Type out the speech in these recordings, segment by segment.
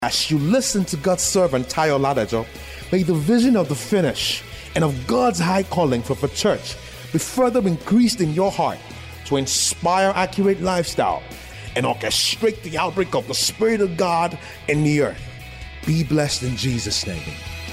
As you listen to God's servant Tayo Ladajo, may the vision of the finish and of God's high calling for the church be further increased in your heart to inspire accurate lifestyle and orchestrate the outbreak of the Spirit of God in the earth. Be blessed in Jesus' name.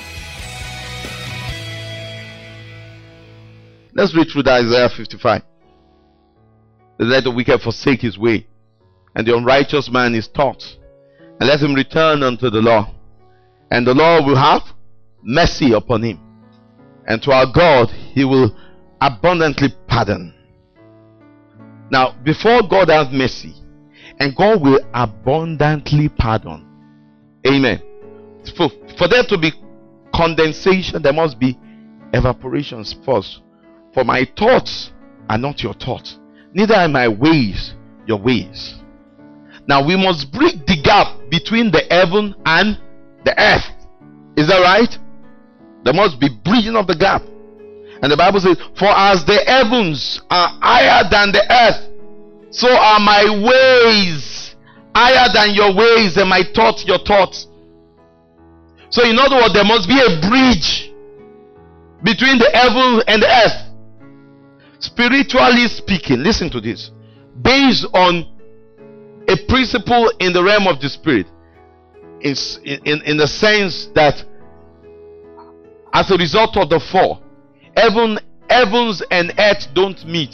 Let's read through that Isaiah 55. Let the wicked forsake his way, and the unrighteous man his thoughts, and let him return unto the Lord, and the Lord will have mercy upon him, and to our God he will abundantly pardon. Now, before God has mercy, and God will abundantly pardon. Amen. For there to be condensation, there must be evaporations first. For my thoughts are not your thoughts, neither are my ways your ways. Now we must bridge the gap between the heaven and the earth. Is that right? There must be bridging of the gap. And the Bible says, for as the heavens are higher than the earth, so are my ways higher than your ways, and my thoughts your thoughts. So in other words, there must be a bridge between the heaven and the earth. Spiritually speaking, listen to this, based on a principle in the realm of the spirit, in the sense that as a result of the fall, heavens and earth don't meet.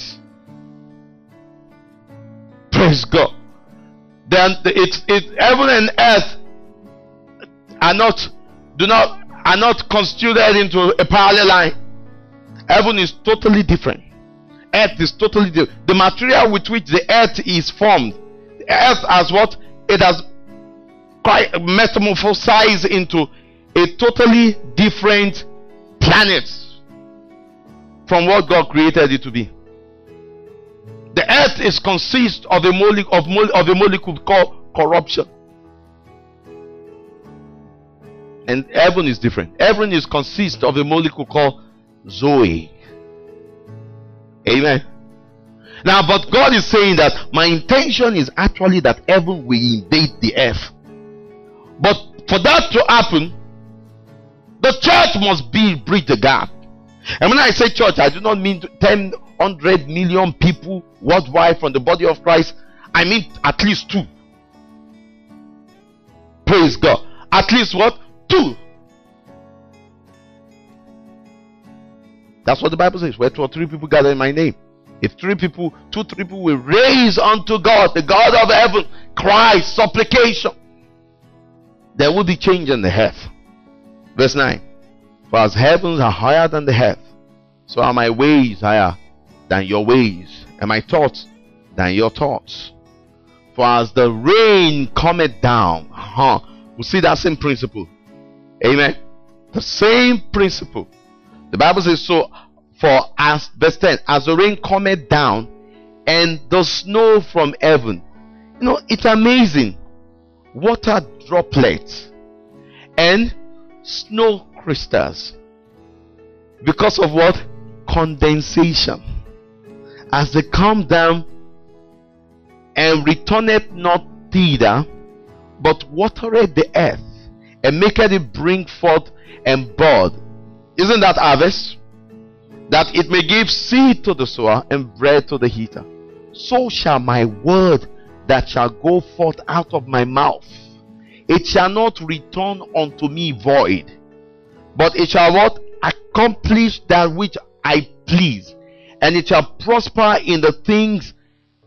Praise God. Then heaven and earth are not constituted into a parallel line. Heaven is totally different. Earth is totally different. The material with which the earth is formed, the earth has what? It has quite metamorphosized into a totally different planet from what God created it to be. The earth is consists of a molecule called corruption. And heaven is different. Heaven is consists of a molecule called Zoe. Amen. Now, but God is saying that my intention is actually that heaven will invade the earth. But for that to happen, the church must bridge the gap. And when I say church, I do not mean 100 million people worldwide from the body of Christ. I mean at least 2. Praise God. At least what? 2. That's what the Bible says. Where 2 or 3 people gather in my name, if 2 or 3 people will raise unto God, the God of heaven, cry, supplication, there will be change in the earth. Verse 9. For as heavens are higher than the earth, so are my ways higher than your ways, and my thoughts than your thoughts. For as the rain cometh down, we see that same principle. Amen. The same principle. The Bible says, so for as, verse 10, as the rain cometh down and the snow from heaven. You know, it's amazing. Water droplets and snow crystals. Because of what? Condensation. As they come down and returneth not thither, but watereth the earth, and maketh it bring forth and bud. Isn't that harvest? That it may give seed to the sower and bread to the eater. So shall my word that shall go forth out of my mouth. It shall not return unto me void, but it shall what? Accomplish that which I please, and it shall prosper in the things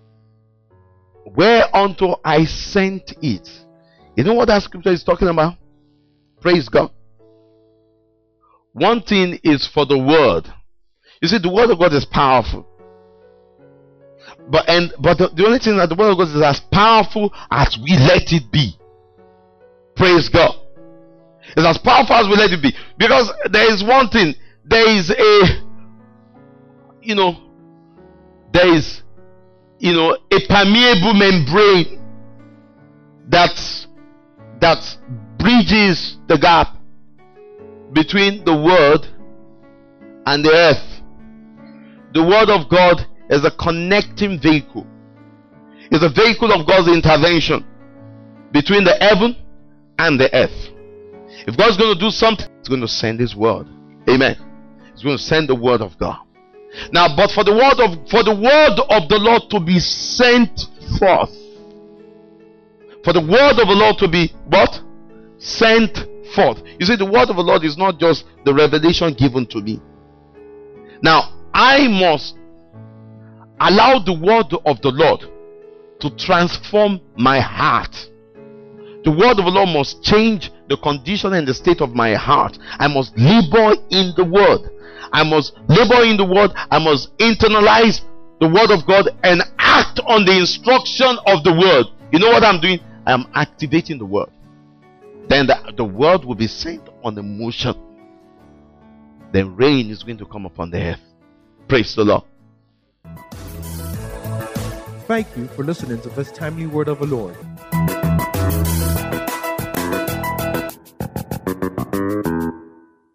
whereunto I sent it. You know what that scripture is talking about? Praise God. One thing is for the word. You see, the word of God is powerful. But the only thing that the word of God is as powerful as we let it be. Praise God. It's as powerful as we let it be. Because there is one thing. There is a permeable membrane that bridges the gap between the word and the earth. The word of God is a connecting vehicle. It's a vehicle of God's intervention between the heaven and the earth. If God's going to do something, He's going to send His word. Amen. He's going to send the word of God. Now, but for the word of the Lord to be sent forth, for the word of the Lord to be what? Sent forth. You see, the word of the Lord is not just the revelation given to me. Now, I must allow the word of the Lord to transform my heart. The word of the Lord must change the condition and the state of my heart. I must labor in the word. I must labor in the word. I must internalize the word of God and act on the instruction of the word. You know what I'm doing? I am activating the word. Then the word will be sent on emotion. Then rain is going to come upon the earth. Praise the Lord. Thank you for listening to this timely word of the Lord.